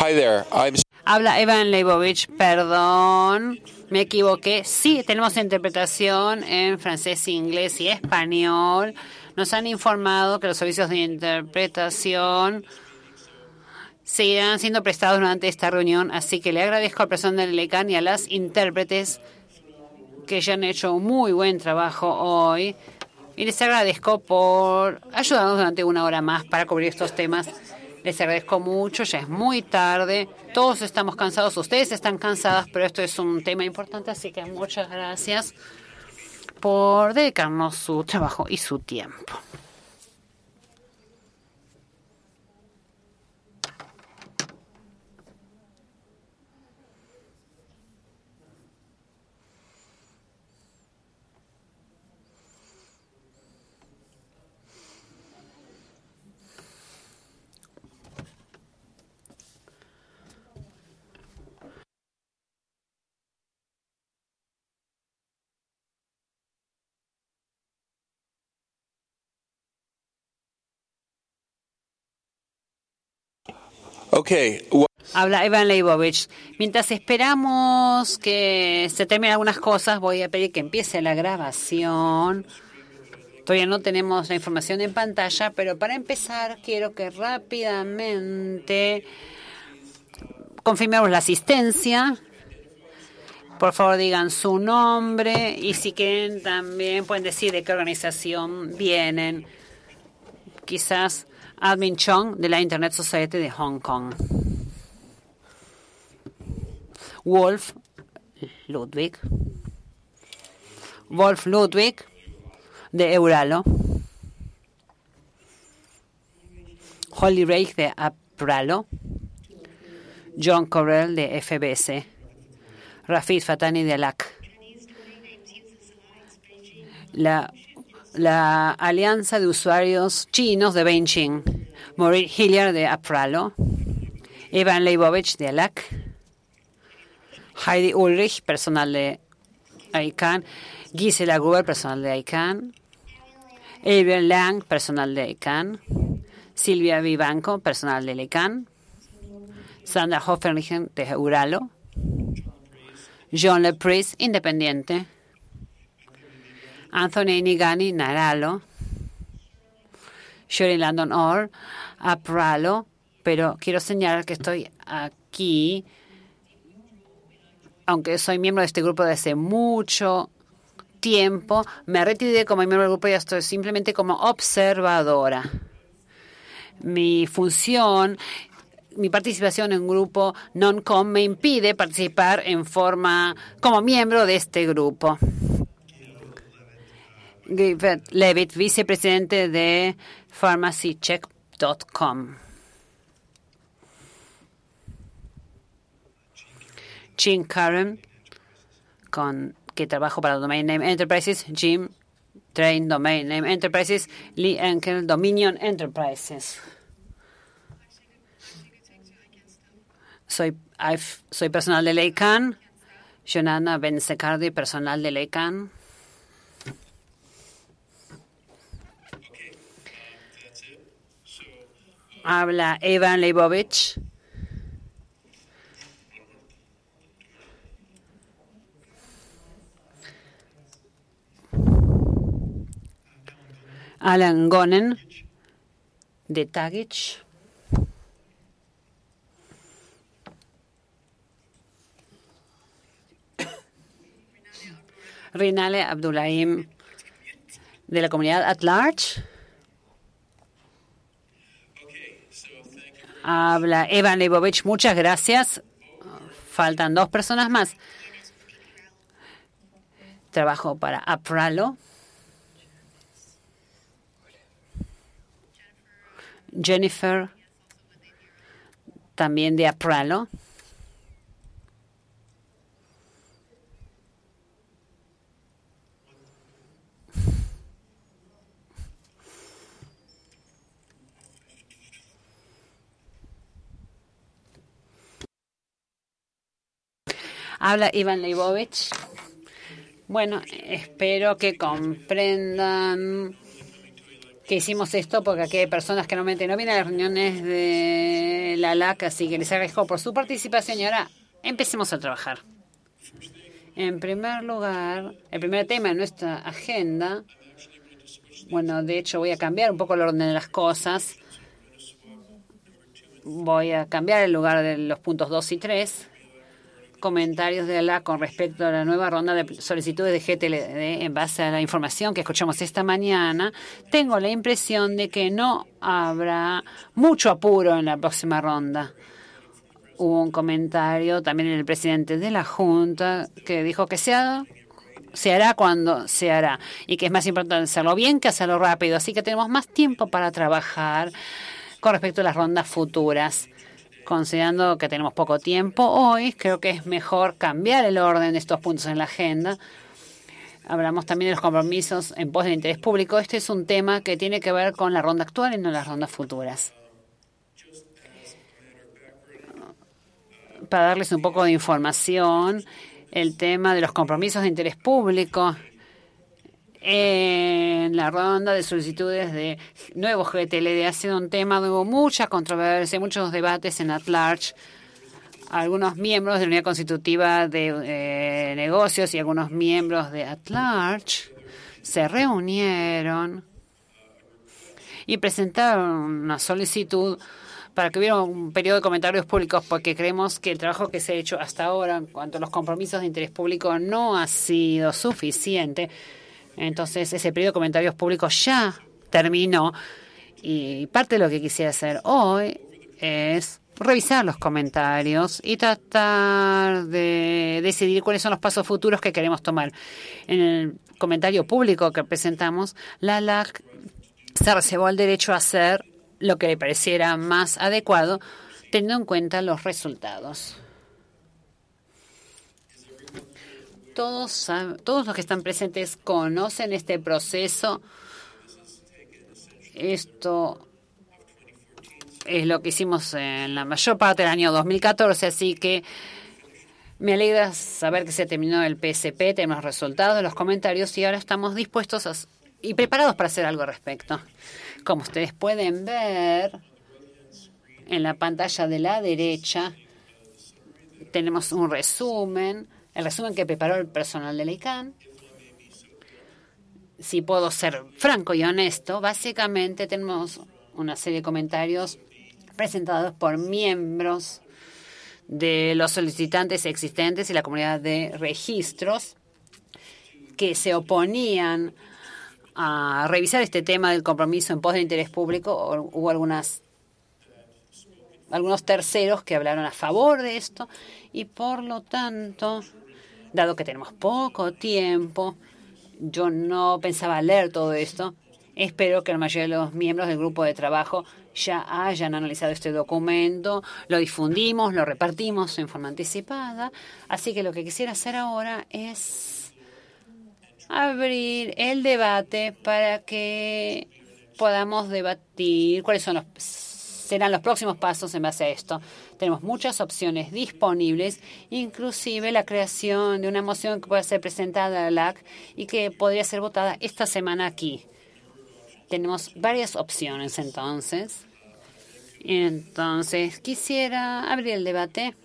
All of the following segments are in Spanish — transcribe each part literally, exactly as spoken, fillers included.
Hi there. I'm... Habla Evan Leibovich. Perdón, me equivoqué. Sí, tenemos interpretación en francés, inglés y español. Nos han informado que los servicios de interpretación seguirán siendo prestados durante esta reunión, así que le agradezco al personal del ECAN y a las intérpretes que ya han hecho un muy buen trabajo hoy. Y les agradezco por ayudarnos durante una hora más para cubrir estos temas. Les agradezco mucho, ya es muy tarde, todos estamos cansados, ustedes están cansadas, pero esto es un tema importante, así que muchas gracias por dedicarnos su trabajo y su tiempo. Okay. Well, Habla Evan Leibovich. Mientras esperamos que se terminen algunas cosas, voy a pedir que empiece la grabación. Todavía no tenemos la información en pantalla, pero para empezar quiero que rápidamente confirmemos la asistencia. Por favor, digan su nombre y si quieren también pueden decir de qué organización vienen. Quizás Admin Chong de la Internet Society de Hong Kong. Wolf Ludwig. Wolf Ludwig de Euralo. Holly Reich de Apralo. John Correll de F B S. Rafid Fatani de A L A C. La, la Alianza de Usuarios Chinos de Beijing. Maureen Hilliard de Apralo. Evan Leibovich de A L A C. Heidi Ulrich, personal de I C A N. Gisela Gruber, personal de I C A N. Adrian Lang, personal de I C A N. Silvia Vivanco, personal de I C A N. Sandra Hoffenrichen de Euralo. John Lepris, independiente. Anthony Nigani, Naralo. Shirley Landon Orr, Apralo. Pero quiero señalar que estoy aquí, aunque soy miembro de este grupo desde hace mucho tiempo. Me retiré como miembro del grupo y ya estoy simplemente como observadora. Mi función, mi participación en un grupo non-com me impide participar en forma como miembro de este grupo. Griffith Levitt, vicepresidente de pharmacy check punto com. Jim Karen, con, que trabajo para Domain Name Enterprises. Jim, Train Domain Name Enterprises. Lee Enkel, Dominion Enterprises. Soy, soy personal de I C A N. Jonana Bensecardi, personal de I C A N. Habla Evan Leibovich. Alan Gonen de Tagich. Rinale Abdullahi de la comunidad at large. Habla Evan Leibovich. Muchas gracias. Faltan dos personas más. Trabajo para Apralo. Jennifer, también de Apralo. Habla Evan Leibovich. Bueno, espero que comprendan que hicimos esto porque aquí hay personas que normalmente no vienen a las reuniones de la L A C, así que les agradezco por su participación y ahora empecemos a trabajar. En primer lugar, el primer tema en nuestra agenda, bueno, de hecho voy a cambiar un poco el orden de las cosas. Voy a cambiar el lugar de los puntos dos y tres. Comentarios de la con respecto a la nueva ronda de solicitudes de G T L D en base a la información que escuchamos esta mañana. Tengo la impresión de que no habrá mucho apuro en la próxima ronda. Hubo un comentario también en el presidente de la Junta que dijo que se, ha, se hará cuando se hará y que es más importante hacerlo bien que hacerlo rápido. Así que tenemos más tiempo para trabajar con respecto a las rondas futuras. Considerando que tenemos poco tiempo hoy, creo que es mejor cambiar el orden de estos puntos en la agenda. Hablamos también de los compromisos en pos del interés público. Este es un tema que tiene que ver con la ronda actual y no las rondas futuras. Para darles un poco de información, el tema de los compromisos de interés público en la ronda de solicitudes de nuevos G T L D ha sido un tema, hubo mucha controversia, muchos debates en at large. Algunos miembros de la unidad constitutiva de eh, negocios y algunos miembros de at large se reunieron y presentaron una solicitud para que hubiera un periodo de comentarios públicos, porque creemos que el trabajo que se ha hecho hasta ahora en cuanto a los compromisos de interés público no ha sido suficiente. Entonces, ese periodo de comentarios públicos ya terminó y parte de lo que quisiera hacer hoy es revisar los comentarios y tratar de decidir cuáles son los pasos futuros que queremos tomar. En el comentario público que presentamos, la L A C se reservó el derecho a hacer lo que le pareciera más adecuado, teniendo en cuenta los resultados. Todos, todos los que están presentes conocen este proceso. Esto es lo que hicimos en la mayor parte del año dos mil catorce, así que me alegra saber que se terminó el P S P, tenemos los resultados de los comentarios y ahora estamos dispuestos a, y preparados para hacer algo al respecto. Como ustedes pueden ver en la pantalla de la derecha, tenemos un resumen. El resumen que preparó el personal de la I C A N. Si puedo ser franco y honesto, básicamente tenemos una serie de comentarios presentados por miembros de los solicitantes existentes y la comunidad de registros que se oponían a revisar este tema del compromiso en pos del interés público. Hubo algunas algunos terceros que hablaron a favor de esto y por lo tanto, dado que tenemos poco tiempo, yo no pensaba leer todo esto. Espero que la mayoría de los miembros del grupo de trabajo ya hayan analizado este documento, lo difundimos, lo repartimos en forma anticipada. Así que lo que quisiera hacer ahora es abrir el debate para que podamos debatir cuáles son los serán los próximos pasos en base a esto. Tenemos muchas opciones disponibles, inclusive la creación de una moción que pueda ser presentada a la L A C y que podría ser votada esta semana aquí. Tenemos varias opciones entonces. Entonces, quisiera abrir el debate.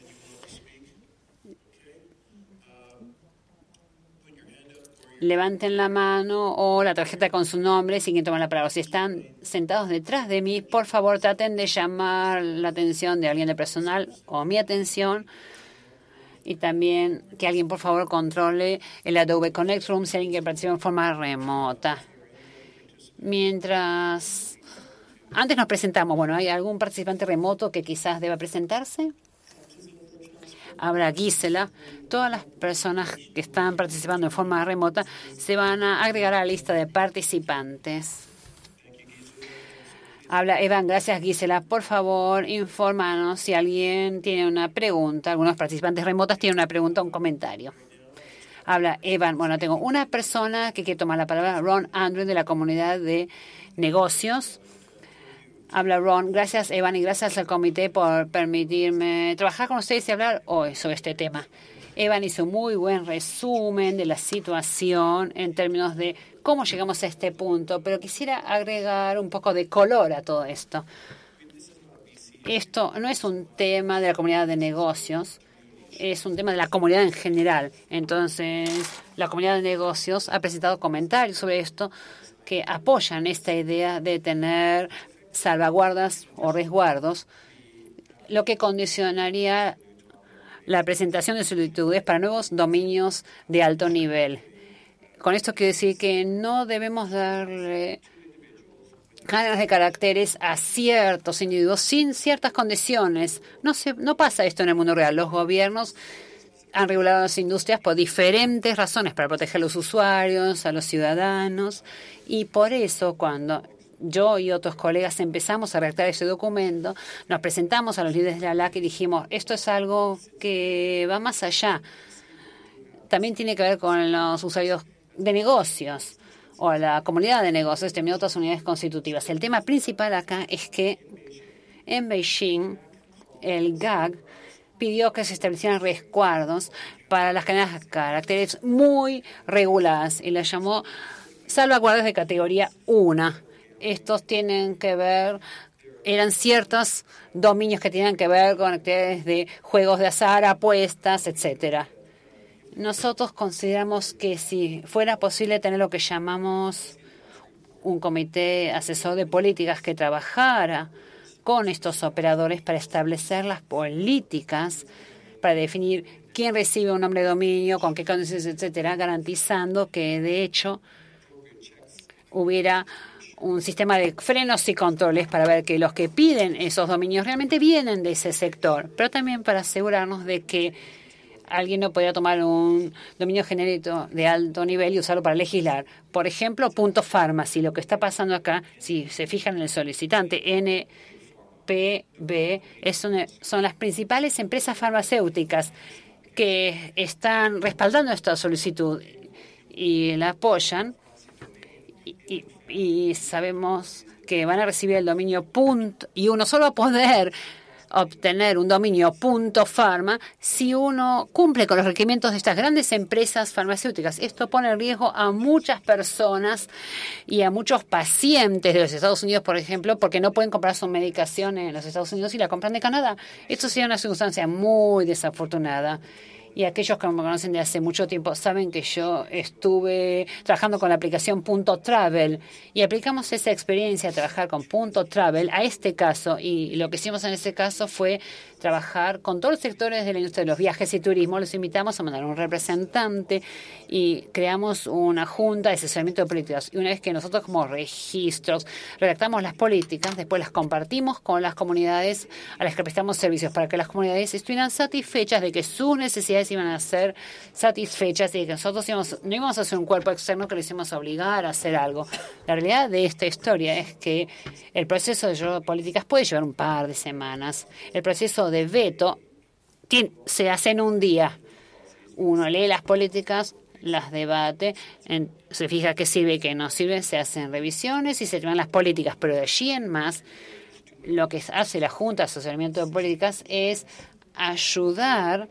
Levanten la mano o la tarjeta con su nombre si quieren tomar la palabra. Si están sentados detrás de mí, por favor traten de llamar la atención de alguien de personal o mi atención. Y también que alguien, por favor, controle el Adobe Connect Room si alguien que participa en forma remota. Mientras... Antes nos presentamos. Bueno, ¿hay algún participante remoto que quizás deba presentarse? Habrá Gisela. Todas las personas que están participando en forma remota se van a agregar a la lista de participantes. Habla Evan. Gracias, Gisela. Por favor, infórmanos si alguien tiene una pregunta. Algunos participantes remotas tienen una pregunta o un comentario. Habla Evan. Bueno, tengo una persona que quiere tomar la palabra, Ron Andrew, de la comunidad de negocios. Habla Ron. Gracias, Evan, y gracias al comité por permitirme trabajar con ustedes y hablar hoy sobre este tema. Evan hizo un muy buen resumen de la situación en términos de cómo llegamos a este punto, pero quisiera agregar un poco de color a todo esto. Esto no es un tema de la comunidad de negocios, es un tema de la comunidad en general. Entonces, la comunidad de negocios ha presentado comentarios sobre esto que apoyan esta idea de tener salvaguardas o resguardos, lo que condicionaría la presentación de solicitudes para nuevos dominios de alto nivel. Con esto quiero decir que no debemos darle cadenas de caracteres a ciertos individuos sin ciertas condiciones. No se, no pasa esto en el mundo real. Los gobiernos han regulado las industrias por diferentes razones, para proteger a los usuarios, a los ciudadanos, y por eso cuando yo y otros colegas empezamos a redactar ese documento, nos presentamos a los líderes de la A L A C y dijimos, esto es algo que va más allá. También tiene que ver con los usuarios de negocios o a la comunidad de negocios, también otras unidades constitutivas. El tema principal acá es que en Beijing el G A G pidió que se establecieran resguardos para las cadenas de caracteres muy reguladas y las llamó salvaguardas de categoría uno. Estos tienen que ver, eran ciertos dominios que tenían que ver con actividades de juegos de azar, apuestas, etcétera. Nosotros consideramos que si fuera posible tener lo que llamamos un comité asesor de políticas que trabajara con estos operadores para establecer las políticas, para definir quién recibe un nombre de dominio, con qué condiciones, etcétera, garantizando que de hecho hubiera un sistema de frenos y controles para ver que los que piden esos dominios realmente vienen de ese sector, pero también para asegurarnos de que alguien no podría tomar un dominio genérico de alto nivel y usarlo para legislar. Por ejemplo, punto pharmacy. Lo que está pasando acá, si se fijan en el solicitante, N P B, es una, son las principales empresas farmacéuticas que están respaldando esta solicitud y la apoyan. Y, y, y sabemos que van a recibir el dominio punto, y uno solo va a poder obtener un dominio punto pharma si uno cumple con los requerimientos de estas grandes empresas farmacéuticas. Esto pone en riesgo a muchas personas y a muchos pacientes de los Estados Unidos, por ejemplo, porque no pueden comprar su medicación en los Estados Unidos y la compran de Canadá. Esto sería una circunstancia muy desafortunada. Y aquellos que me conocen de hace mucho tiempo saben que yo estuve trabajando con la aplicación Punto Travel y aplicamos esa experiencia de trabajar con Punto Travel a este caso. Y lo que hicimos en ese caso fue trabajar con todos los sectores de la industria de los viajes y turismo. Los invitamos a mandar un representante y creamos una junta de asesoramiento de políticas. Y una vez que nosotros como registros redactamos las políticas, después las compartimos con las comunidades a las que prestamos servicios para que las comunidades estuvieran satisfechas de que sus necesidades iban a ser satisfechas y de que nosotros íbamos, no íbamos a ser un cuerpo externo que les íbamos a obligar a hacer algo. La realidad de esta historia es que el proceso de políticas puede llevar un par de semanas. El proceso de veto tiene, se hace en un día. Uno lee las políticas, las debate, en, se fija qué sirve y qué no sirve, se hacen revisiones y se toman las políticas. Pero de allí en más, lo que hace la Junta de Asesoramiento de Políticas es ayudar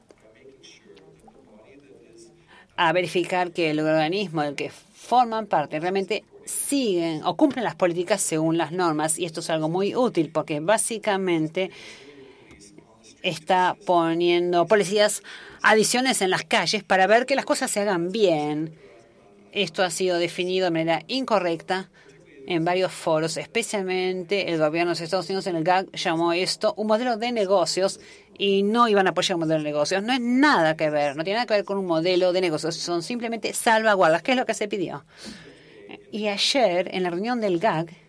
a verificar que el organismo del que forman parte realmente siguen o cumplen las políticas según las normas. Y esto es algo muy útil porque básicamente está poniendo policías, adiciones en las calles para ver que las cosas se hagan bien. Esto ha sido definido de manera incorrecta en varios foros, especialmente el gobierno de los Estados Unidos en el G A G llamó esto un modelo de negocios y no iban a apoyar un modelo de negocios. No es nada que ver, no tiene nada que ver con un modelo de negocios, son simplemente salvaguardas, que es lo que se pidió. Y ayer, en la reunión del G A G,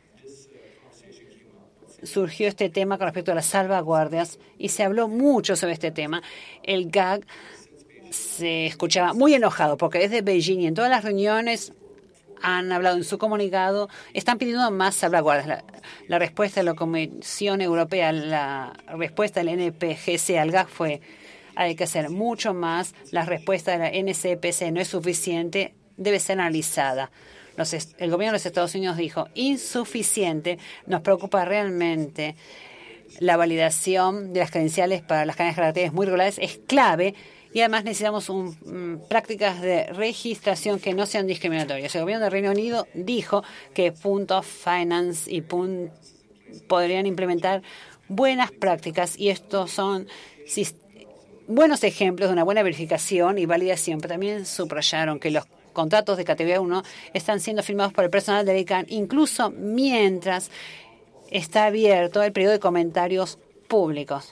surgió este tema con respecto a las salvaguardias y se habló mucho sobre este tema. El G A G se escuchaba muy enojado porque desde Beijing y en todas las reuniones han hablado en su comunicado, están pidiendo más salvaguardas. La, la respuesta de la Comisión Europea, la respuesta del N P G C al G A G fue hay que hacer mucho más. La respuesta de la N C P C no es suficiente, debe ser analizada. Los, el gobierno de los Estados Unidos dijo insuficiente, nos preocupa realmente la validación de las credenciales para las cadenas de caracteres muy regulares, es clave Y además necesitamos un, um, prácticas de registración que no sean discriminatorias. El gobierno del Reino Unido dijo que Punto Finance y Punt podrían implementar buenas prácticas y estos son buenos ejemplos de una buena verificación y validación, pero también subrayaron que los contratos de categoría uno están siendo firmados por el personal del I C A N, incluso mientras está abierto el periodo de comentarios públicos.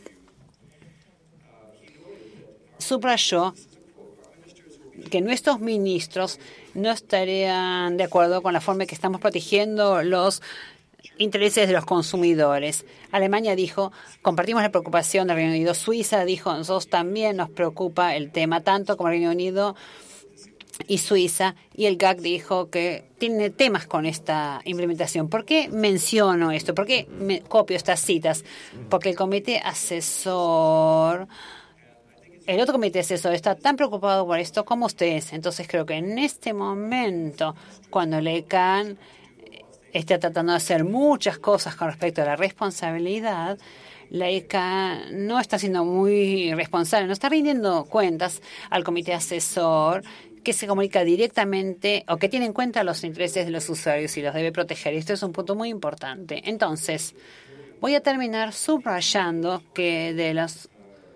Subrayó que nuestros ministros no estarían de acuerdo con la forma en que estamos protegiendo los intereses de los consumidores. Alemania dijo, compartimos la preocupación del Reino Unido. Suiza dijo, nosotros también nos preocupa el tema, tanto como el Reino Unido y Suiza. Y el G A C dijo que tiene temas con esta implementación. ¿Por qué menciono esto? ¿Por qué me copio estas citas? Porque el comité asesor... El otro comité asesor está tan preocupado por esto como ustedes. Entonces creo que en este momento, cuando el I C A N está tratando de hacer muchas cosas con respecto a la responsabilidad, la I C A N no está siendo muy responsable, no está rindiendo cuentas al comité asesor que se comunica directamente o que tiene en cuenta los intereses de los usuarios y los debe proteger. Y esto es un punto muy importante. Entonces, voy a terminar subrayando que de los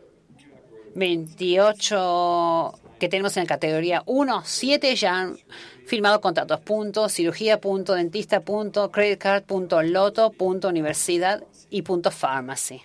veintiocho que tenemos en la categoría uno, siete ya han firmado contratos. Punto, cirugía, punto, dentista, punto, credit card, punto, loto, punto, universidad y punto, pharmacy.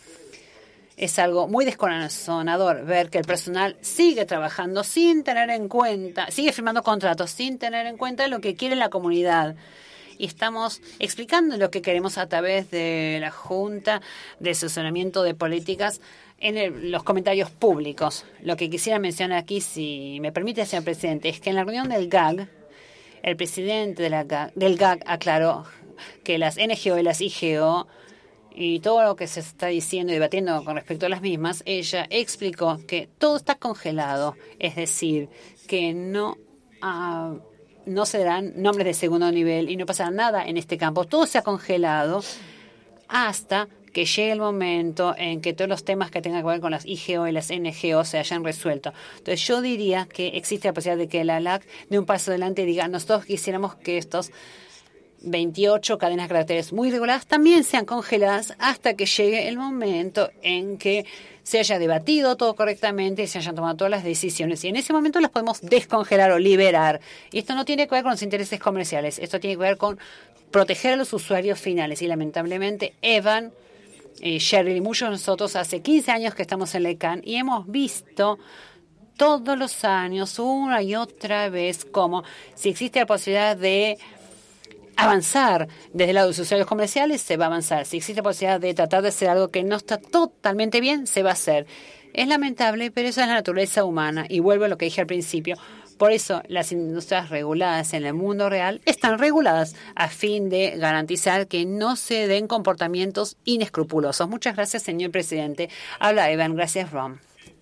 Es algo muy descorazonador ver que el personal sigue trabajando sin tener en cuenta, sigue firmando contratos sin tener en cuenta lo que quiere la comunidad. Y estamos explicando lo que queremos a través de la Junta de Asesoramiento de Políticas en el, los comentarios públicos. Lo que quisiera mencionar aquí, si me permite, señor presidente, es que en la reunión del G A C, el presidente de la G A C, del G A C aclaró que las N G O y las I G O y todo lo que se está diciendo y debatiendo con respecto a las mismas, ella explicó que todo está congelado, es decir, que no... Uh, no se darán nombres de segundo nivel y no pasará nada en este campo. Todo se ha congelado hasta que llegue el momento en que todos los temas que tengan que ver con las I G O y las N G O se hayan resuelto. Entonces, yo diría que existe la posibilidad de que la L A C dé un paso adelante y diga, nosotros quisiéramos que estos veintiocho cadenas de caracteres muy reguladas también sean congeladas hasta que llegue el momento en que se haya debatido todo correctamente y se hayan tomado todas las decisiones. Y en ese momento las podemos descongelar o liberar. Y esto no tiene que ver con los intereses comerciales. Esto tiene que ver con proteger a los usuarios finales. Y lamentablemente, Evan, eh, Cheryl y muchos de nosotros hace quince años que estamos en la I C A N y hemos visto todos los años, una y otra vez, como si existe la posibilidad de avanzar desde el lado de los usuarios comerciales, se va a avanzar. Si existe la posibilidad de tratar de hacer algo que no está totalmente bien, se va a hacer. Es lamentable, pero eso es la naturaleza humana. Y vuelvo a lo que dije al principio. Por eso las industrias reguladas en el mundo real están reguladas a fin de garantizar que no se den comportamientos inescrupulosos. Muchas gracias, señor presidente. Habla Evan. Gracias, Ron.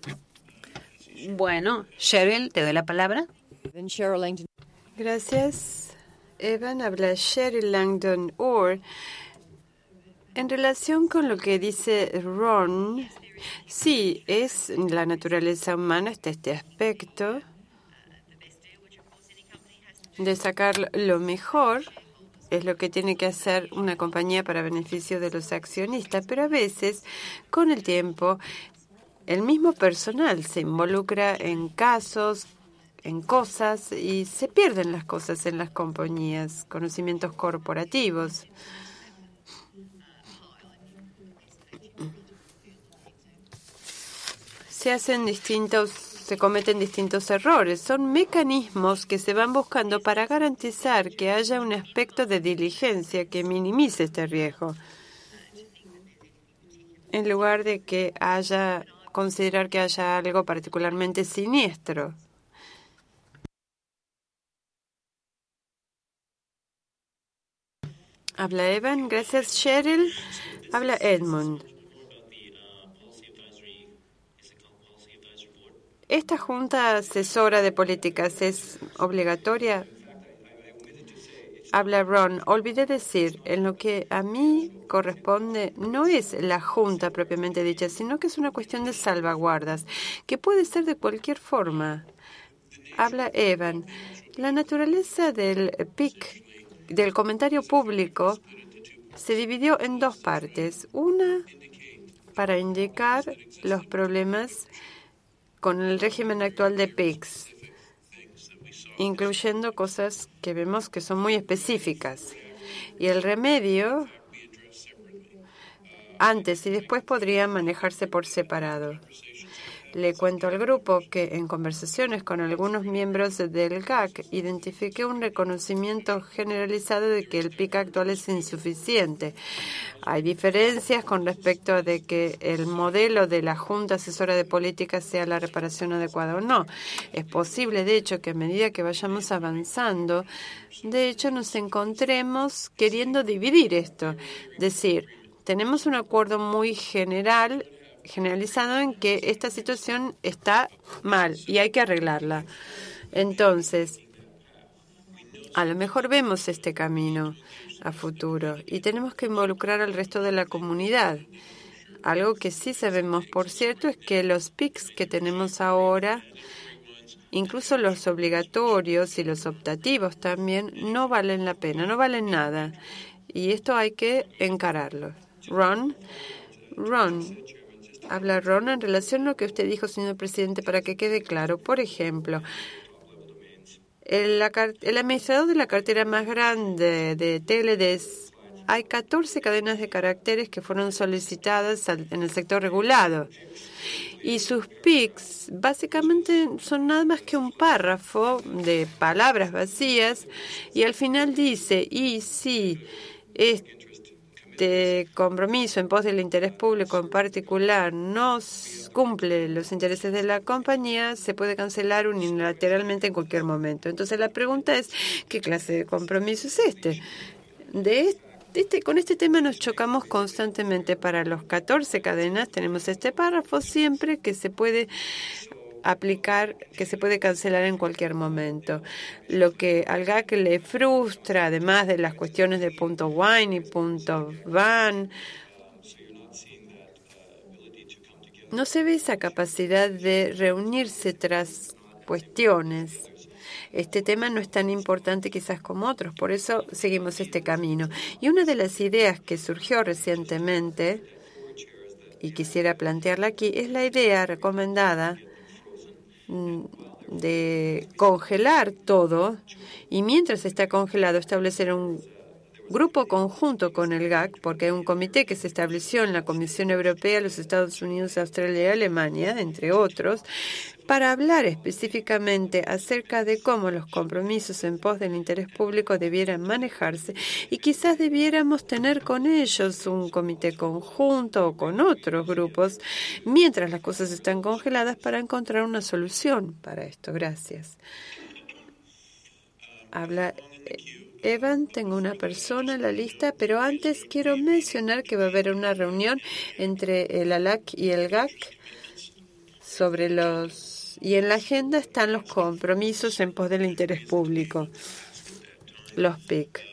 Bueno, Cheryl, te doy la palabra. Gracias. Evan, habla Cheryl Langdon Orr. En relación con lo que dice Ron, sí, es la naturaleza humana, está este aspecto de sacar lo mejor, es lo que tiene que hacer una compañía para beneficio de los accionistas, pero a veces, con el tiempo, el mismo personal se involucra en casos, en cosas, y se pierden las cosas en las compañías, conocimientos corporativos. Se hacen distintos, se cometen distintos errores. Son mecanismos que se van buscando para garantizar que haya un aspecto de diligencia que minimice este riesgo, en lugar de que haya, considerar que haya algo particularmente siniestro. Habla Evan. Gracias, Cheryl. Habla Edmund. ¿Esta junta asesora de políticas es obligatoria? Habla Ron. Olvidé decir, en lo que a mí corresponde no es la junta propiamente dicha, sino que es una cuestión de salvaguardas, que puede ser de cualquier forma. Habla Evan. La naturaleza del P I C, del comentario público, se dividió en dos partes. Una para indicar los problemas con el régimen actual de P I Cs, incluyendo cosas que vemos que son muy específicas. Y el remedio, antes y después, podría manejarse por separado. Le cuento al grupo que en conversaciones con algunos miembros del G A C identifiqué un reconocimiento generalizado de que el P I C actual es insuficiente. Hay diferencias con respecto a de que el modelo de la Junta Asesora de Política sea la reparación adecuada o no. Es posible, de hecho, que a medida que vayamos avanzando, de hecho, nos encontremos queriendo dividir esto. Es decir, tenemos un acuerdo muy general generalizado en que esta situación está mal y hay que arreglarla. Entonces, a lo mejor vemos este camino a futuro y tenemos que involucrar al resto de la comunidad. Algo que sí sabemos, por cierto, es que los P I Cs que tenemos ahora, incluso los obligatorios y los optativos también, no valen la pena, no valen nada. Y esto hay que encararlo. Ron, Ron, habla Ron en relación a lo que usted dijo, señor presidente, para que quede claro. Por ejemplo, el, el administrador de la cartera más grande de T L Ds, hay catorce cadenas de caracteres que fueron solicitadas al, en el sector regulado. Y sus P I Cs básicamente son nada más que un párrafo de palabras vacías y al final dice, y si este Este compromiso en pos del interés público en particular no cumple los intereses de la compañía, se puede cancelar unilateralmente en cualquier momento. Entonces la pregunta es, ¿qué clase de compromiso es este? De este Este, con este tema nos chocamos constantemente. Para los catorce cadenas tenemos este párrafo siempre que se puede aplicar, que se puede cancelar en cualquier momento. Lo que al G A C le frustra, además de las cuestiones de punto wine y punto van, no se ve esa capacidad de reunirse tras cuestiones. Este tema no es tan importante quizás como otros, por eso seguimos este camino. Y una de las ideas que surgió recientemente, y quisiera plantearla aquí, es la idea recomendada de congelar todo y mientras está congelado establecer un grupo conjunto con el G A C, porque hay un comité que se estableció en la Comisión Europea, los Estados Unidos, Australia y Alemania, entre otros, para hablar específicamente acerca de cómo los compromisos en pos del interés público debieran manejarse y quizás debiéramos tener con ellos un comité conjunto o con otros grupos mientras las cosas están congeladas para encontrar una solución para esto. Gracias. Habla Evan, tengo una persona en la lista, pero antes quiero mencionar que va a haber una reunión entre el A L A C y el G A C sobre los... Y en la agenda están los compromisos en pos del interés público, los P I C.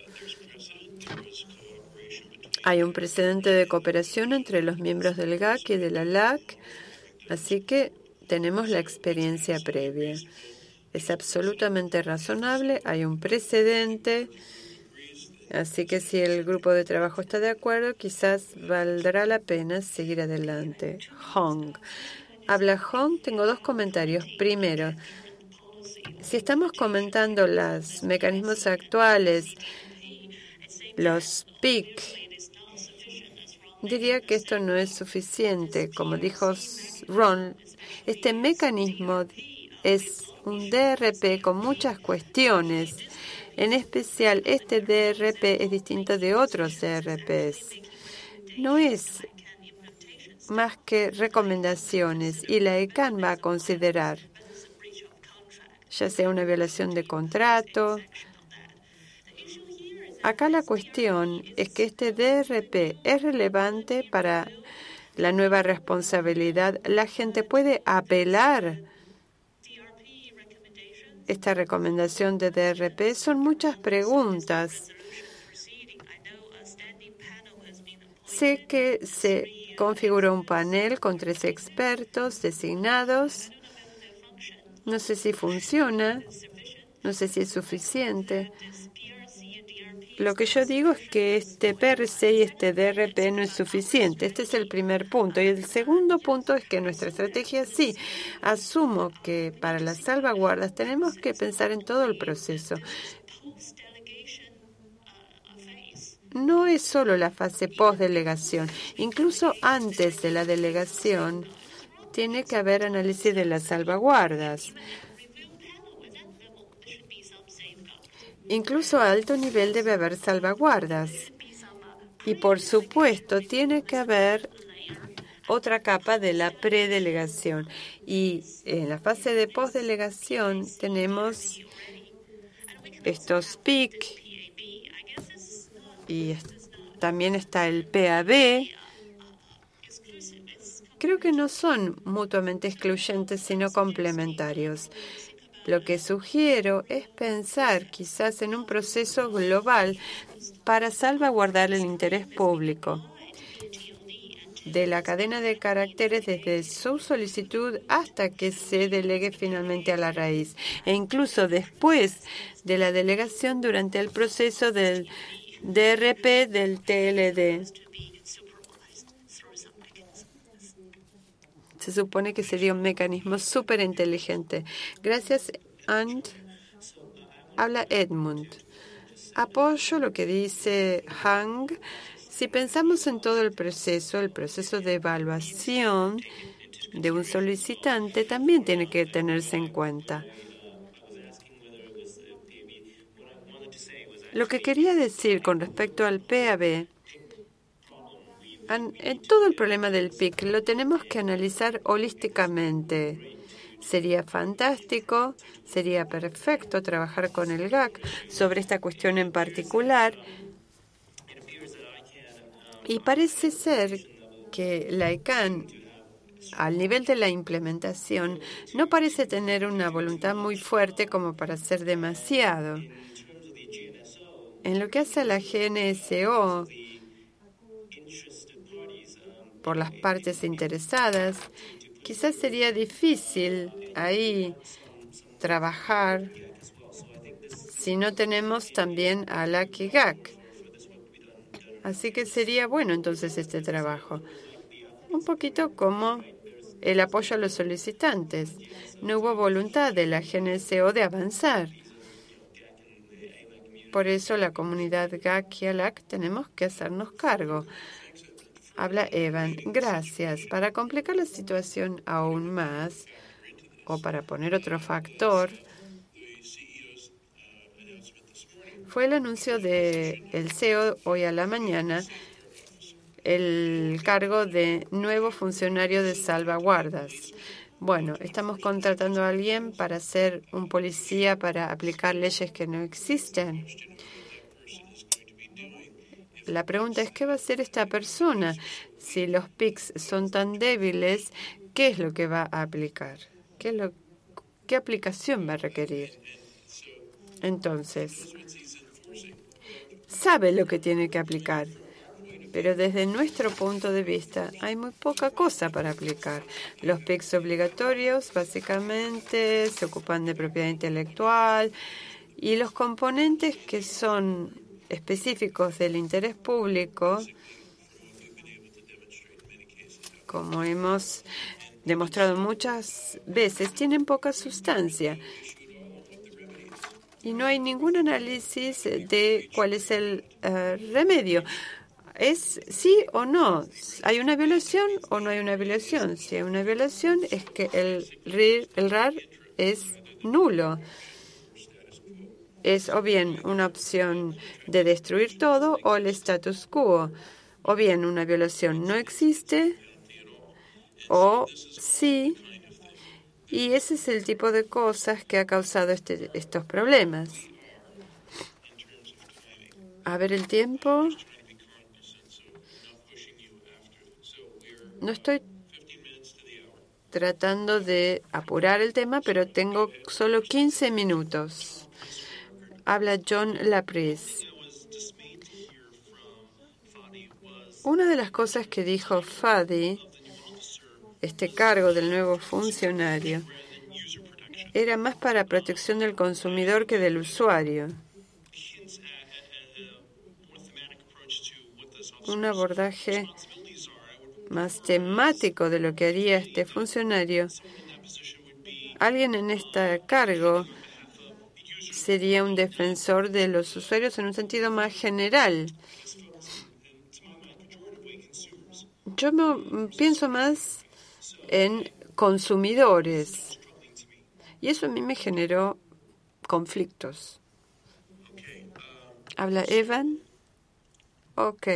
Hay un precedente de cooperación entre los miembros del G A C y del A L A C, así que tenemos la experiencia previa. Es absolutamente razonable, hay un precedente, así que si el grupo de trabajo está de acuerdo, quizás valdrá la pena seguir adelante. Hong. Habla Hong, tengo dos comentarios. Primero, si estamos comentando los mecanismos actuales, los P I C, diría que esto no es suficiente. Como dijo Ron, este mecanismo es un D R P con muchas cuestiones. En especial, este D R P es distinto de otros D R Ps. No es más que recomendaciones y la E C A N va a considerar, ya sea una violación de contrato. Acá la cuestión es que este D R P es relevante para la nueva responsabilidad. La gente puede apelar esta recomendación de D R P son muchas preguntas. Sé que se configuró un panel con tres expertos designados. No sé si funciona, no sé si es suficiente. Lo que yo digo es que este P R C y este D R P no es suficiente. Este es el primer punto. Y el segundo punto es que nuestra estrategia sí. Asumo que para las salvaguardas tenemos que pensar en todo el proceso. No es solo la fase post-delegación. Incluso antes de la delegación tiene que haber análisis de las salvaguardas. Incluso a alto nivel debe haber salvaguardas. Y por supuesto tiene que haber otra capa de la predelegación. Y en la fase de postdelegación tenemos estos P I C y también está el P A B. Creo que no son mutuamente excluyentes, sino complementarios. Lo que sugiero es pensar quizás en un proceso global para salvaguardar el interés público de la cadena de caracteres desde su solicitud hasta que se delegue finalmente a la raíz, e incluso después de la delegación durante el proceso del D R P del T L D. Se supone que sería un mecanismo súper inteligente. Gracias, and habla Edmund. Apoyo lo que dice Hang. Si pensamos en todo el proceso, el proceso de evaluación de un solicitante también tiene que tenerse en cuenta. Lo que quería decir con respecto al P A B, en todo el problema del P I C lo tenemos que analizar holísticamente. Sería fantástico, sería perfecto trabajar con el G A C sobre esta cuestión en particular. Y parece ser que la I C A N, al nivel de la implementación, no parece tener una voluntad muy fuerte como para hacer demasiado. En lo que hace a la G N S O, por las partes interesadas, quizás sería difícil ahí trabajar si no tenemos también a la G A C. Así que sería bueno entonces este trabajo. Un poquito como el apoyo a los solicitantes. No hubo voluntad de la G N S O de avanzar. Por eso la comunidad G A C y A L A C tenemos que hacernos cargo. Habla Evan. Gracias. Para complicar la situación aún más, o para poner otro factor, fue el anuncio del C E O hoy a la mañana, el cargo de nuevo funcionario de salvaguardas. Bueno, estamos contratando a alguien para ser un policía para aplicar leyes que no existen. La pregunta es, ¿qué va a hacer esta persona? Si los P I Cs son tan débiles, ¿qué es lo que va a aplicar? ¿Qué, es lo, qué aplicación va a requerir? Entonces, sabe lo que tiene que aplicar, pero desde nuestro punto de vista hay muy poca cosa para aplicar. Los P I Cs obligatorios básicamente se ocupan de propiedad intelectual y los componentes que son específicos del interés público, como hemos demostrado muchas veces, tienen poca sustancia. Y no hay ningún análisis de cuál es el uh, remedio. ¿Es sí o no? ¿Hay una violación o no hay una violación? Si hay una violación, es que el, el R A R es nulo. Es o bien una opción de destruir todo o el status quo. O bien una violación no existe o sí. Y ese es el tipo de cosas que ha causado este, estos problemas. A ver el tiempo. No estoy tratando de apurar el tema, pero tengo solo quince minutos. Habla John Laprise. Una de las cosas que dijo Fadi, este cargo del nuevo funcionario, era más para protección del consumidor que del usuario. Un abordaje más temático de lo que haría este funcionario. Alguien en este cargo sería un defensor de los usuarios en un sentido más general. Yo me, pienso más en consumidores. Y eso a mí me generó conflictos. ¿Habla Evan? Ok.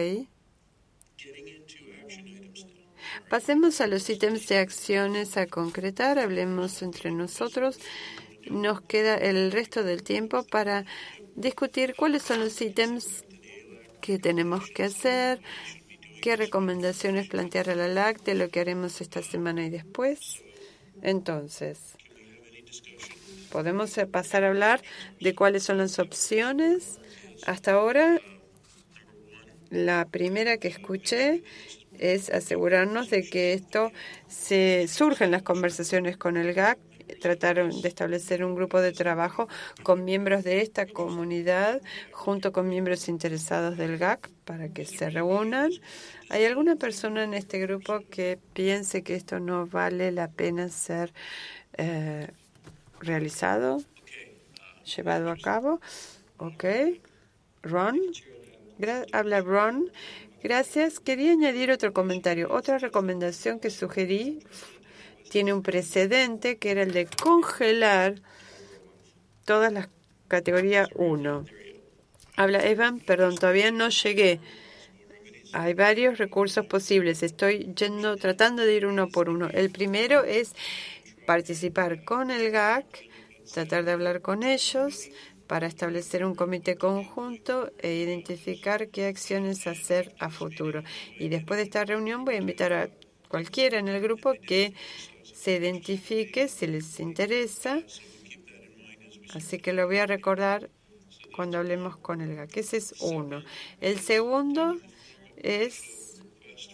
Pasemos a los ítems de acciones a concretar. Hablemos entre nosotros. Nos queda el resto del tiempo para discutir cuáles son los ítems que tenemos que hacer, qué recomendaciones plantear a la L A C de lo que haremos esta semana y después. Entonces, podemos pasar a hablar de cuáles son las opciones. Hasta ahora, la primera que escuché es asegurarnos de que esto se surja en las conversaciones con el G A C. Trataron de establecer un grupo de trabajo con miembros de esta comunidad junto con miembros interesados del G A C para que se reúnan. ¿Hay alguna persona en este grupo que piense que esto no vale la pena ser eh, realizado, llevado a cabo? Ok. Ron. Gra- habla Ron. Gracias. Quería añadir otro comentario. Otra recomendación que sugerí tiene un precedente que era el de congelar todas las categorías uno. Habla Evan, perdón, todavía no llegué. Hay varios recursos posibles. Estoy yendo, tratando de ir uno por uno. El primero es participar con el G A C, tratar de hablar con ellos para establecer un comité conjunto e identificar qué acciones hacer a futuro. Y después de esta reunión voy a invitar a cualquiera en el grupo que se identifique si les interesa. Así que lo voy a recordar cuando hablemos con el G A C. Ese es uno. El segundo es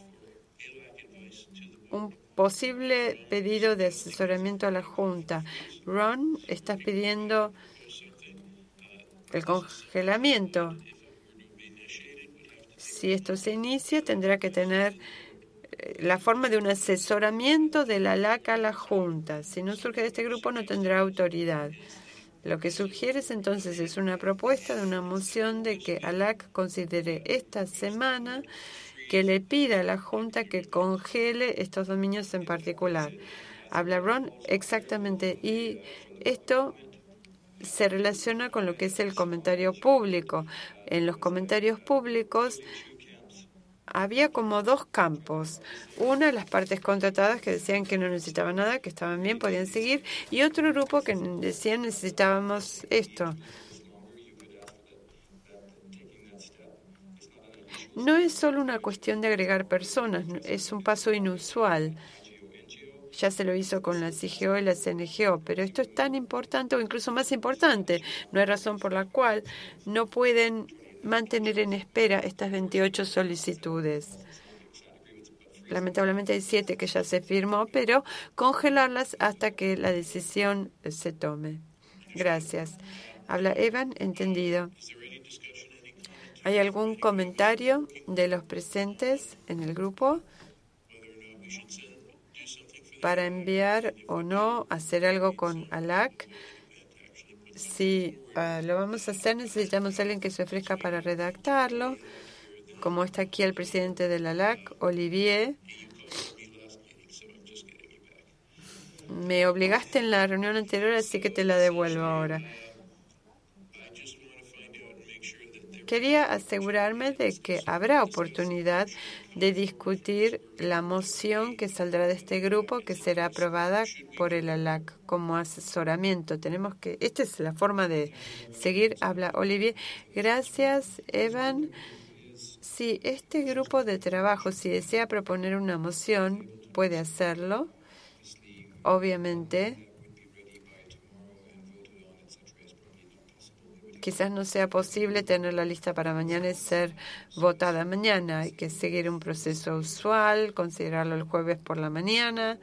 un posible pedido de asesoramiento a la Junta. Ron, estás pidiendo el congelamiento. Si esto se inicia, tendrá que tener la forma de un asesoramiento de la L A C a la Junta. Si no surge de este grupo, no tendrá autoridad. Lo que sugieres entonces es una propuesta de una moción de que A L A C considere esta semana que le pida a la Junta que congele estos dominios en particular. Habla Ron, exactamente. Y esto se relaciona con lo que es el comentario público. En los comentarios públicos había como dos campos. Una, las partes contratadas que decían que no necesitaban nada, que estaban bien, podían seguir. Y otro grupo que decían necesitábamos esto. No es solo una cuestión de agregar personas, es un paso inusual. Ya se lo hizo con la C G O y la C N G O, pero esto es tan importante o incluso más importante. No hay razón por la cual no pueden mantener en espera estas veintiocho solicitudes. Lamentablemente hay siete que ya se firmó, pero congelarlas hasta que la decisión se tome. Gracias. Habla Evan, entendido. ¿Hay algún comentario de los presentes en el grupo para enviar o no, hacer algo con A L A C? Si uh, lo vamos a hacer, necesitamos a alguien que se ofrezca para redactarlo. Como está aquí el presidente de la A L A C, Olivier. Me obligaste en la reunión anterior, así que te la devuelvo ahora. Quería asegurarme de que habrá oportunidad de discutir la moción que saldrá de este grupo, que será aprobada por el A L A C como asesoramiento. Tenemos que, esta es la forma de seguir. Habla Olivier. Gracias, Evan. Si este grupo de trabajo, si desea proponer una moción, puede hacerlo. obviamente, quizás no sea posible tener la lista para mañana y ser votada mañana. Hay que seguir un proceso usual, considerarlo el jueves por la mañana.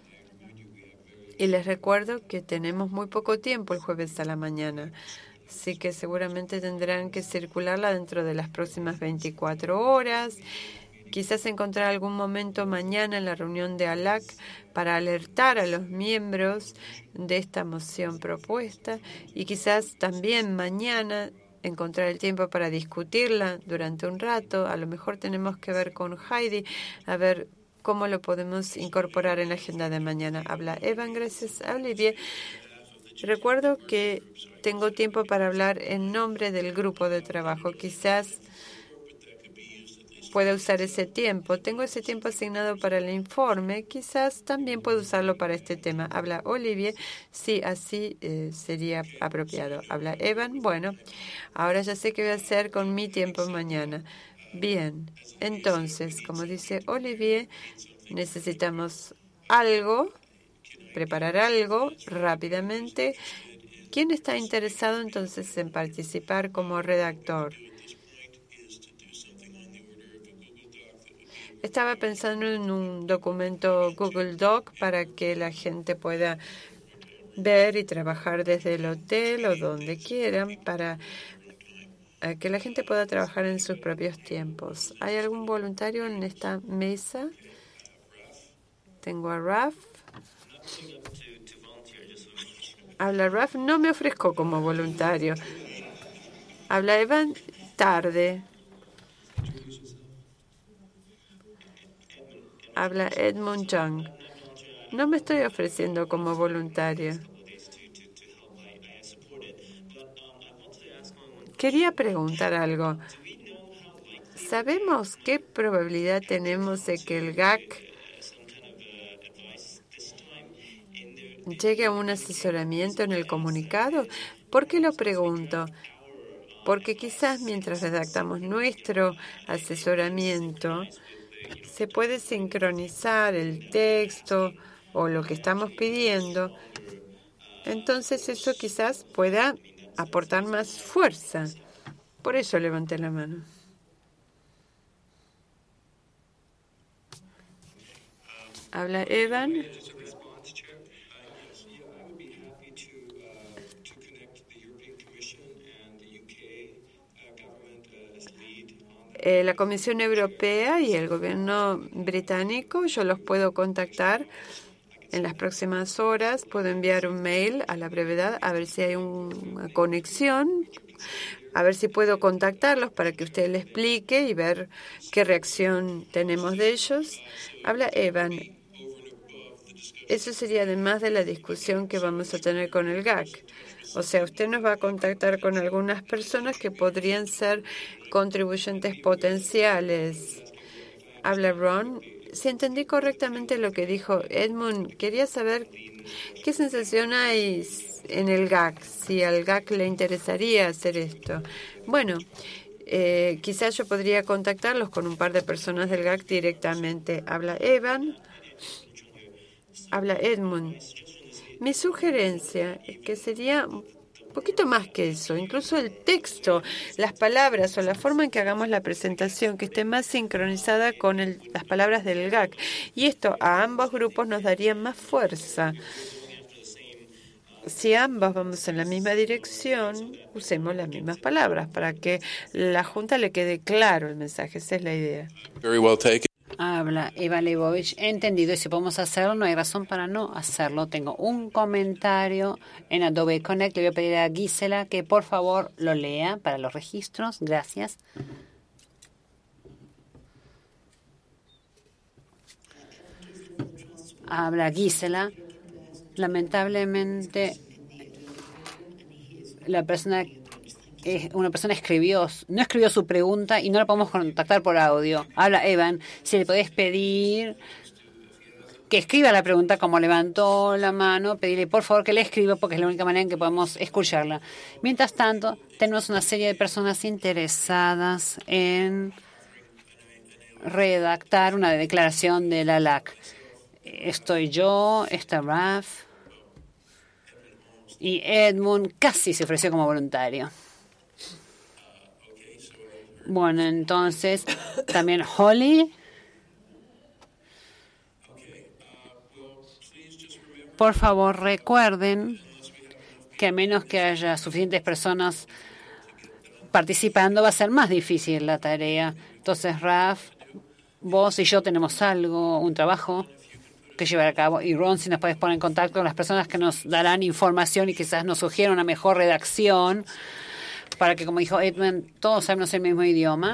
Y les recuerdo que tenemos muy poco tiempo el jueves a la mañana, así que seguramente tendrán que circularla dentro de las próximas veinticuatro horas. Quizás encontrar algún momento mañana en la reunión de A L A C para alertar a los miembros de esta moción propuesta y quizás también mañana encontrar el tiempo para discutirla durante un rato. A lo mejor tenemos que ver con Heidi a ver cómo lo podemos incorporar en la agenda de mañana. Habla Evan, gracias a Olivier. Recuerdo que tengo tiempo para hablar en nombre del grupo de trabajo. Quizás pueda usar ese tiempo. Tengo ese tiempo asignado para el informe. Quizás también puedo usarlo para este tema. Habla Olivier. Sí, así eh, sería apropiado. Habla Evan. Bueno, ahora ya sé qué voy a hacer con mi tiempo mañana. Bien, entonces, como dice Olivier, necesitamos algo, preparar algo rápidamente. ¿Quién está interesado entonces en participar como redactor? Estaba pensando en un documento Google Doc para que la gente pueda ver y trabajar desde el hotel o donde quieran para que la gente pueda trabajar en sus propios tiempos. ¿Hay algún voluntario en esta mesa? Tengo a Raf. Habla Raf. No me ofrezco como voluntario. Habla Evan. Tarde. Habla Edmund Young. No me estoy ofreciendo como voluntario. Quería preguntar algo. ¿Sabemos qué probabilidad tenemos de que el G A C llegue a un asesoramiento en el comunicado? ¿Por qué lo pregunto? Porque quizás mientras redactamos nuestro asesoramiento se puede sincronizar el texto o lo que estamos pidiendo. Entonces eso quizás pueda aportar más fuerza. Por eso levanté la mano. Habla Evan. Eh, la Comisión Europea y el gobierno británico, yo los puedo contactar en las próximas horas. Puedo enviar un mail a la brevedad a ver si hay una conexión, a ver si puedo contactarlos para que usted le explique y ver qué reacción tenemos de ellos. Habla Evan. Eso sería además de la discusión que vamos a tener con el G A C. O sea, usted nos va a contactar con algunas personas que podrían ser contribuyentes potenciales. Habla Ron. Si entendí correctamente lo que dijo Edmund, quería saber qué sensación hay en el G A C, si al G A C le interesaría hacer esto. Bueno, eh, quizás yo podría contactarlos con un par de personas del G A C directamente. Habla Evan. Habla Edmund. Mi sugerencia es que sería un poquito más que eso, incluso el texto, las palabras o la forma en que hagamos la presentación, que esté más sincronizada con el, las palabras del G A C. Y esto a ambos grupos nos daría más fuerza. Si ambos vamos en la misma dirección, usemos las mismas palabras para que la Junta le quede claro el mensaje. Esa es la idea. Very well taken. Habla Eva Leibovich. He entendido, y si podemos hacerlo, no hay razón para no hacerlo. Tengo un comentario en Adobe Connect. Le voy a pedir a Gisela que por favor lo lea para los registros. Gracias. Habla Gisela. Lamentablemente, la persona una persona escribió, no escribió su pregunta y no la podemos contactar por audio. Habla Evan, si le podés pedir que escriba la pregunta como levantó la mano, pedirle por favor que le escriba porque es la única manera en que podemos escucharla. Mientras tanto, tenemos una serie de personas interesadas en redactar una declaración de la L A C. estoy yo, está Raf y Edmund casi se ofreció como voluntario. Bueno, entonces también Holly. Por favor, recuerden que a menos que haya suficientes personas participando, va a ser más difícil la tarea. Entonces, Raf, vos y yo tenemos algo, un trabajo que llevar a cabo. Y Ron, si nos puedes poner en contacto con las personas que nos darán información y quizás nos sugieran una mejor redacción para que, como dijo Edmund, todos sabemos el mismo idioma.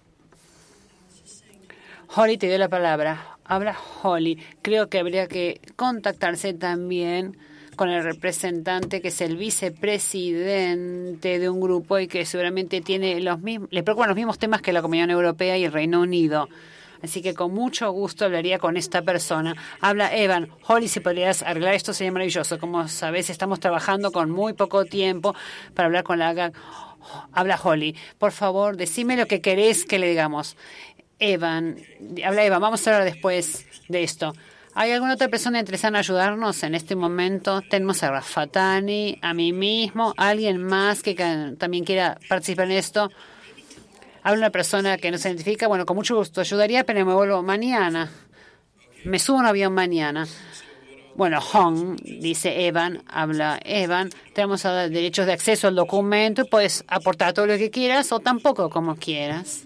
Holly, te doy la palabra. Habla Holly. Creo que habría que contactarse también con el representante que es el vicepresidente de un grupo y que seguramente tiene los mismos, le preocupan los mismos temas que la Comunidad Europea y el Reino Unido. Así que con mucho gusto hablaría con esta persona. Habla Evan. Holly, si podrías arreglar esto sería maravilloso. Como sabes, estamos trabajando con muy poco tiempo para hablar con la G A C. Habla Holly. Por favor, decime lo que querés que le digamos. Evan, habla Evan. Vamos a hablar después de esto. ¿Hay alguna otra persona interesada en ayudarnos en este momento? Tenemos a Rafatani, a mí mismo, alguien más que también quiera participar en esto. Habla una persona que no se identifica. Bueno, con mucho gusto ayudaría, pero me vuelvo mañana. Me subo a un avión mañana. Bueno, Hong, dice Evan, habla Evan. Tenemos derechos de acceso al documento. Puedes aportar todo lo que quieras o tampoco como quieras.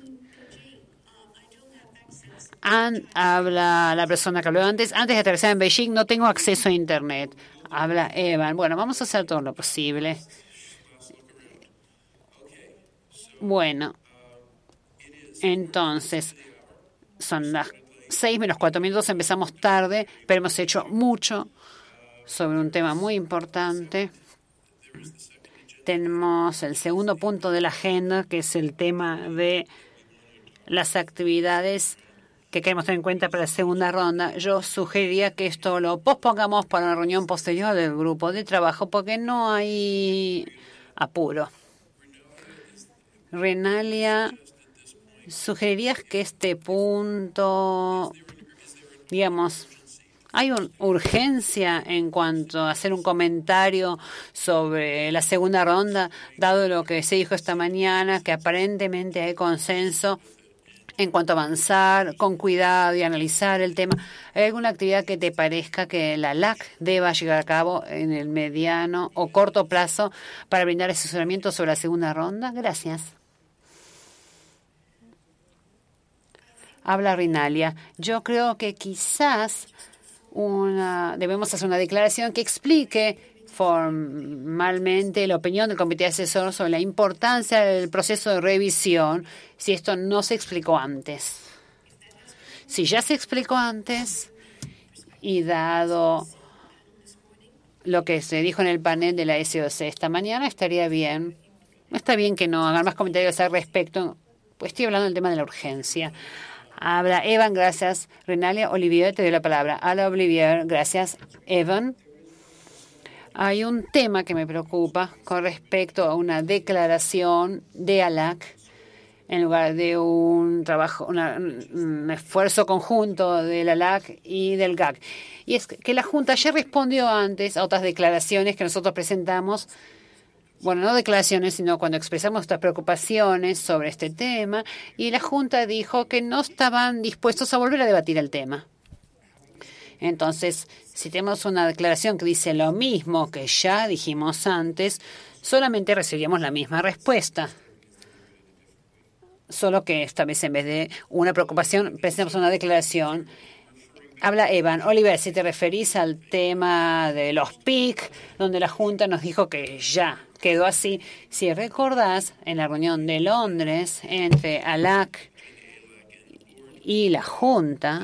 An, habla la persona que habló antes. Antes de aterrizar en Beijing no tengo acceso a Internet. Habla Evan. Bueno, vamos a hacer todo lo posible. Bueno, entonces, son las seis menos cuatro minutos. Empezamos tarde, pero hemos hecho mucho sobre un tema muy importante. Tenemos el segundo punto de la agenda, que es el tema de las actividades que queremos tener en cuenta para la segunda ronda. Yo sugeriría que esto lo pospongamos para una reunión posterior del grupo de trabajo porque no hay apuro. Renalia, ¿sugerirías que este punto, digamos, hay una urgencia en cuanto a hacer un comentario sobre la segunda ronda, dado lo que se dijo esta mañana, que aparentemente hay consenso en cuanto a avanzar con cuidado y analizar el tema? ¿Hay alguna actividad que te parezca que la L A C deba llevar a cabo en el mediano o corto plazo para brindar asesoramiento sobre la segunda ronda? Gracias. Habla Rinalia. Yo creo que quizás una, debemos hacer una declaración que explique formalmente la opinión del comité asesor sobre la importancia del proceso de revisión, si esto no se explicó antes. Si ya se explicó antes y dado lo que se dijo en el panel de la S O C esta mañana, estaría bien. Está bien que no hagan más comentarios al respecto, pues estoy hablando del tema de la urgencia. Habla Evan, gracias. Renalia, Olivier, te doy la palabra. Habla Olivier, gracias. Evan. Hay un tema que me preocupa con respecto a una declaración de A L A C en lugar de un trabajo, una, un esfuerzo conjunto de la L A C y del G A C. Y es que la Junta ya respondió antes a otras declaraciones que nosotros presentamos. Bueno, no declaraciones, sino cuando expresamos nuestras preocupaciones sobre este tema, y la Junta dijo que no estaban dispuestos a volver a debatir el tema. Entonces, si tenemos una declaración que dice lo mismo que ya dijimos antes, solamente recibiríamos la misma respuesta. Solo que esta vez, en vez de una preocupación, presentamos una declaración. Habla Evan. Oliver, si te referís al tema de los P I C, donde la Junta nos dijo que ya quedó así. Si recordás, en la reunión de Londres entre A L A C y la Junta,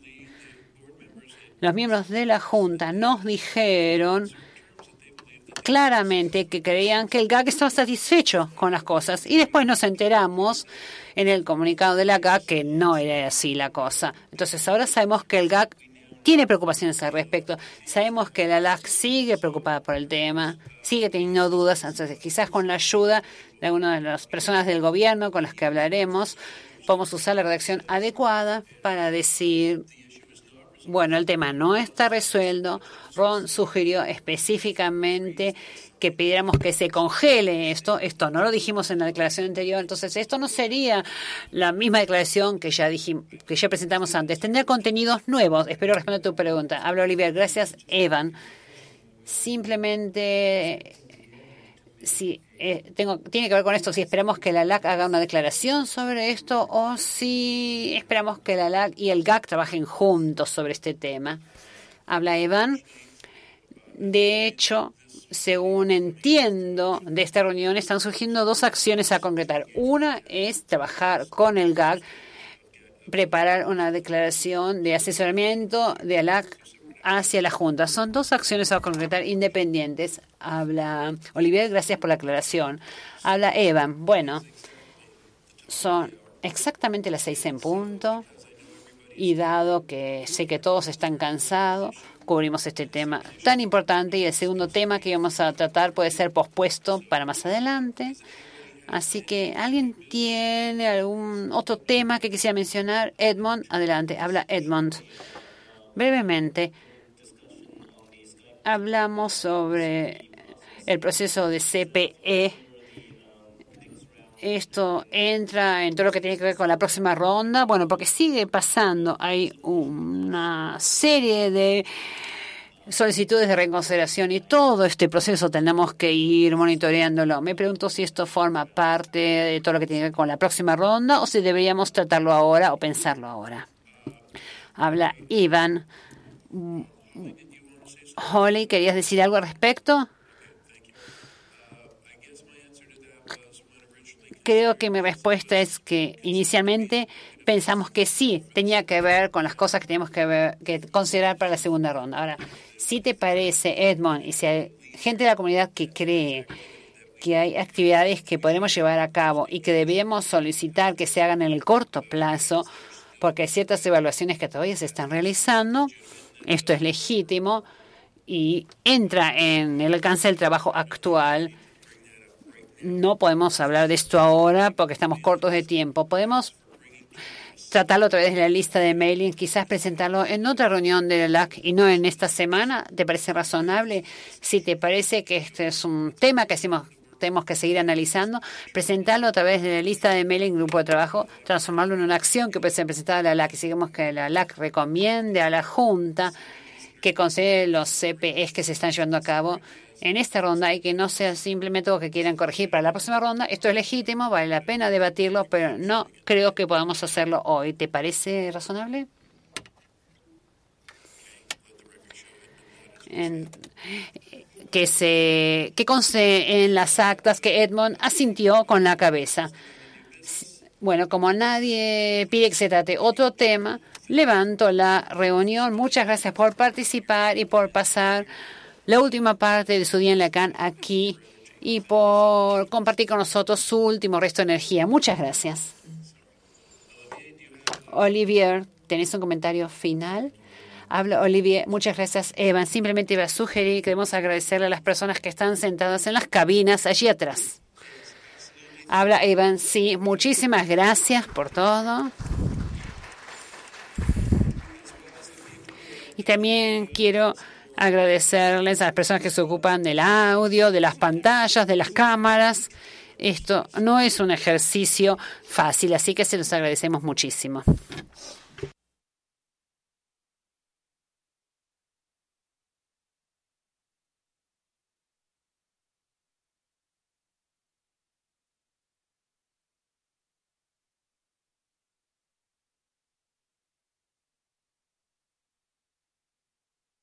los miembros de la Junta nos dijeron claramente que creían que el G A C estaba satisfecho con las cosas. Y después nos enteramos en el comunicado de la G A C que no era así la cosa. Entonces ahora sabemos que el G A C tiene preocupaciones al respecto. Sabemos que la L A C sigue preocupada por el tema, sigue teniendo dudas. Entonces quizás con la ayuda de alguna de las personas del gobierno con las que hablaremos, podemos usar la redacción adecuada para decir Bueno, el tema no está resuelto. Ron sugirió específicamente que pidiéramos que se congele esto. Esto no lo dijimos en la declaración anterior. Entonces, esto no sería la misma declaración que ya dijimos, que ya presentamos antes. Tendrá contenidos nuevos. Espero responder tu pregunta. Habla Olivier. Gracias, Evan. Simplemente, si eh, tengo, tiene que ver con esto, si esperamos que la L A C haga una declaración sobre esto o si esperamos que la L A C y el G A C trabajen juntos sobre este tema. Habla Evan. De hecho, según entiendo de esta reunión, están surgiendo dos acciones a concretar. Una es trabajar con el G A C, preparar una declaración de asesoramiento de la L A C hacia la Junta. Son dos acciones a concretar independientes. Habla Olivier, gracias por la aclaración. Habla Evan. Bueno, son exactamente las seis en punto y dado que sé que todos están cansados, cubrimos este tema tan importante y el segundo tema que íbamos a tratar puede ser pospuesto para más adelante. Así que, ¿alguien tiene algún otro tema que quisiera mencionar? Edmond, adelante. Habla Edmond. Brevemente, hablamos sobre el proceso de C P E. Esto entra en todo lo que tiene que ver con la próxima ronda. Bueno, porque sigue pasando. Hay una serie de solicitudes de reconsideración y todo este proceso tenemos que ir monitoreándolo. Me pregunto si esto forma parte de todo lo que tiene que ver con la próxima ronda o si deberíamos tratarlo ahora o pensarlo ahora. Habla Iván. Holly, ¿querías decir algo al respecto? Creo que mi respuesta es que inicialmente pensamos que sí, tenía que ver con las cosas que tenemos que, ver, que considerar para la segunda ronda. Ahora, si te parece, Edmond, y si hay gente de la comunidad que cree que hay actividades que podemos llevar a cabo y que debemos solicitar que se hagan en el corto plazo, porque hay ciertas evaluaciones que todavía se están realizando, esto es legítimo y entra en el alcance del trabajo actual. No podemos hablar de esto ahora porque estamos cortos de tiempo. Podemos tratarlo a través de la lista de mailing, quizás presentarlo en otra reunión de la L A C y no en esta semana. ¿Te parece razonable? Si te parece que este es un tema que hacemos, tenemos que seguir analizando, presentarlo a través de la lista de mailing, grupo de trabajo, transformarlo en una acción que puede ser presentada a la L A C. Y sigamos que la L A C recomiende a la Junta que considere los C P Es que se están llevando a cabo en esta ronda y que no sea simplemente lo que quieran corregir para la próxima ronda. Esto es legítimo, vale la pena debatirlo, pero no creo que podamos hacerlo hoy. ¿Te parece razonable? En, que se que conste en las actas que Edmond asintió con la cabeza. Bueno, como nadie pide que se trate otro tema, levanto la reunión. Muchas gracias por participar y por pasar la última parte de su día en Lacan aquí y por compartir con nosotros su último resto de energía. Muchas gracias. Olivier, ¿tenés un comentario final? Habla Olivier. Muchas gracias, Evan. Simplemente iba a sugerir que debemos agradecerle a las personas que están sentadas en las cabinas allí atrás. Habla Evan. Sí, muchísimas gracias por todo. Y también quiero agradecerles a las personas que se ocupan del audio, de las pantallas, de las cámaras. Esto no es un ejercicio fácil, así que se los agradecemos muchísimo.